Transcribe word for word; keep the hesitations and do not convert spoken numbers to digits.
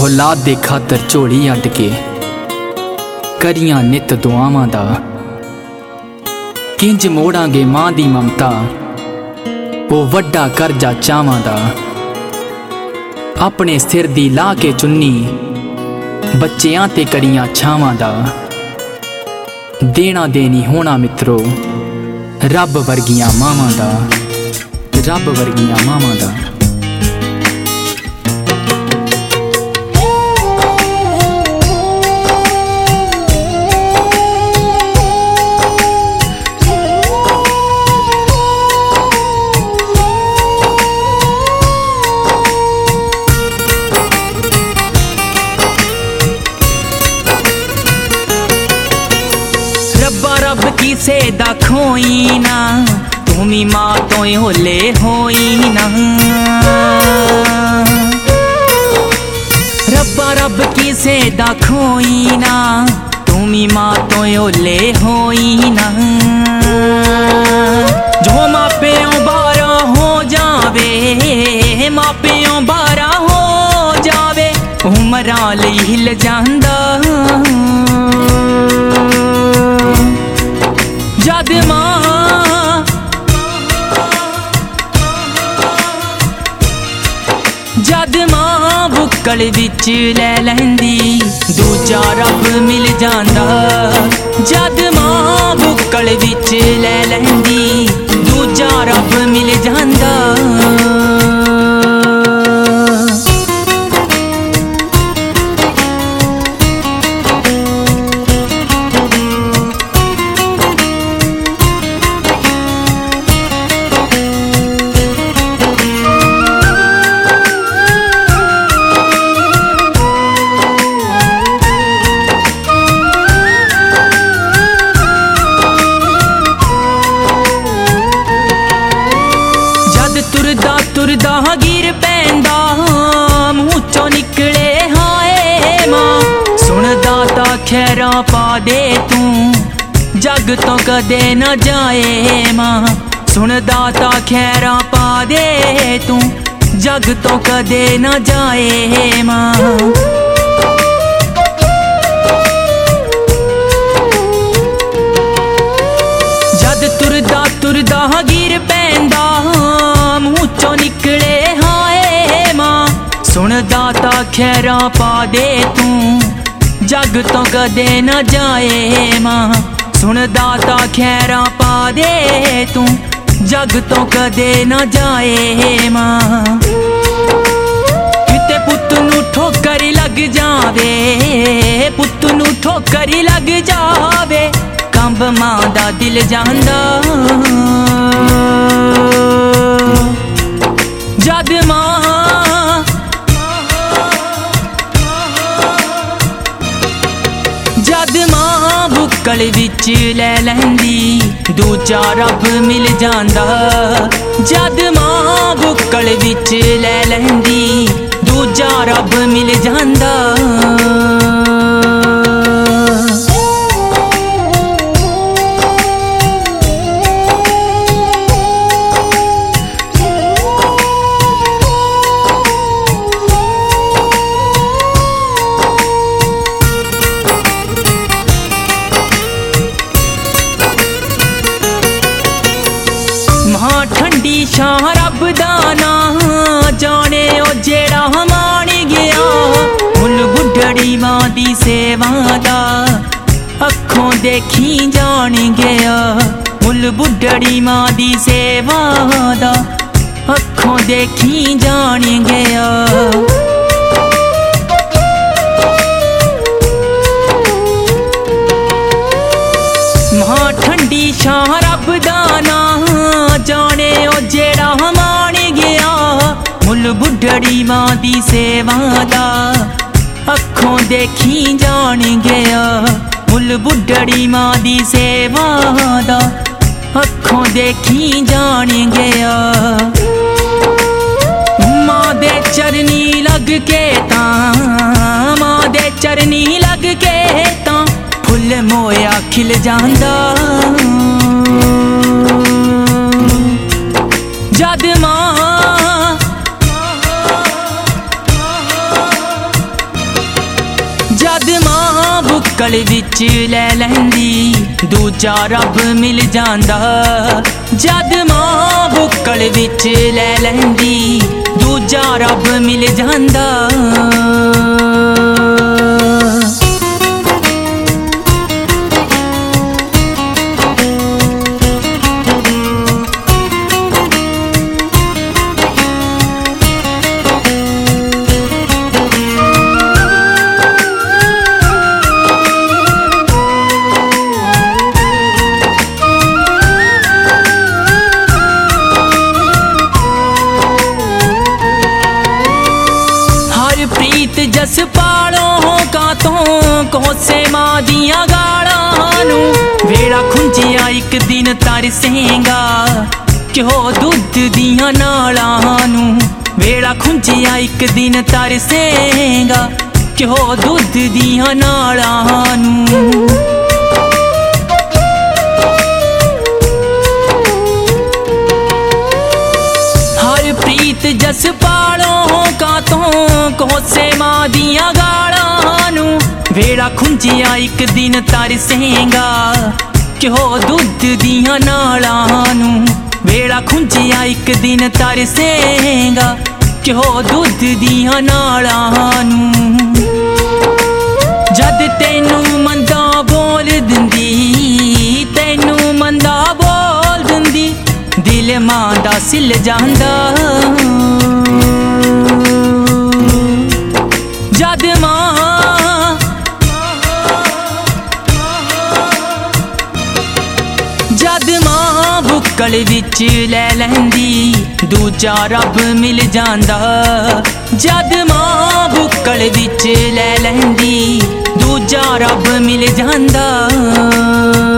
औलाद दे खातर झोली अड्ड के करियां नित दुआवां दा। किंज मोड़ांगे मां दी ममता ओ वड्डा करजा चावां दा। अपने सिर दी ला के चुन्नी बच्चियां ते करियां छावां दा। देना देनी होना मित्रो रब वर्गियां मावां दा, रब वर्गियां मावां दा। रब किसे दा खोई ना तुमी मां तो होले होई ना। रब्बा रब किसे दा खोई ना तुमी मां तो होले होई ना। जो मापियों बारा हो जावे मापियों बारा हो जावे उमरा लई हिल जांदा। जद मां जद मां बुक्कल विच लै लैंदी दूजा रब मिल जांदा। जद मां बुक्कल विच लै लैंदी दूजा रब मिल जांदा। तुरदा तुरदा गिर पैंदा मूंह चों निकले हाय मां। सुनदा ता खैरा पा दे तू जग तो कदे न जाए मां। सुनदा ता खैरा पा दे तू जग तो कदे न जाए मां। जद तुरदा तुरदा गिर पैंदा मूंह चों निकले हाय मां। सुनदा ता खैरा पा दे तू जग तो कदे न जाए मां। सुनदा ता खैरा पा दे तू जग तो कदे न जाए मां। किते पुत्त नू ठोकर लग जावे पुत्त नू ठोकर लग जावे कंब मां दा दिल जांदा। जद मां जद मां बुक्कल विच लै लैंदी दूजा रब मिल जांदा। जद मां बुक्कल विच लै लैंदी दूजा रब मिल जांदा। ठंडी शाह रब दा नां जाने ओ जेड़ा मान गया। मुल बुढ़ड़ी मां दी सेवा दा अखों देखी जान गया। मुल बुढ़ड़ी मां दी सेवा दा अखों देखी जान गया। मां ठंडी शाह रब दा नां जाने ओ जेड़ा मान गया। मुल बुढ़ड़ी मां दी सेवा दा अखों देखी जान गया। मुल बुढ़ड़ी मां दी सेवा दा अखों देखी जान गया। मां दे चरनी लग के तां मां दे चरनी लग के तां फुल मोया खिल जांदा। जद मां जद मां बुक्कल विच लै लैंदी दूजा रब मिल जांदा। जद मां बुक्कल विच लै लैंदी दूजा रब मिल जांदा। जस पालों का तो कोसे मां दियां गालां नू वेड़ा खुंजिया एक दिन तरसेंगा क्यों दुध दियां नालां नू। वेड़ा खुंजिया एक दिन तरसेंगा क्यों दुध दियां नालां नू। हर प्रीत जस पालों का तो कोसे मां दियां गालां नू वेड़ा खुंजिया एक दिन तरसेंगा क्यों दुध दियां नालां नू। वेड़ा खुंजिया एक दिन तरसेंगा क्यों दुध दियां नालां नू। जद तेनू मंदा बोल दिंदी तेनू मंदा बोल दिंदी दिल मां दा सिल जांदा। जद मां जद मां बुक्कल विच लै लैंदी दूजा रब मिल जांदा। जद मां बुक्कल विच लै लैंदी दूजा रब मिल जांदा।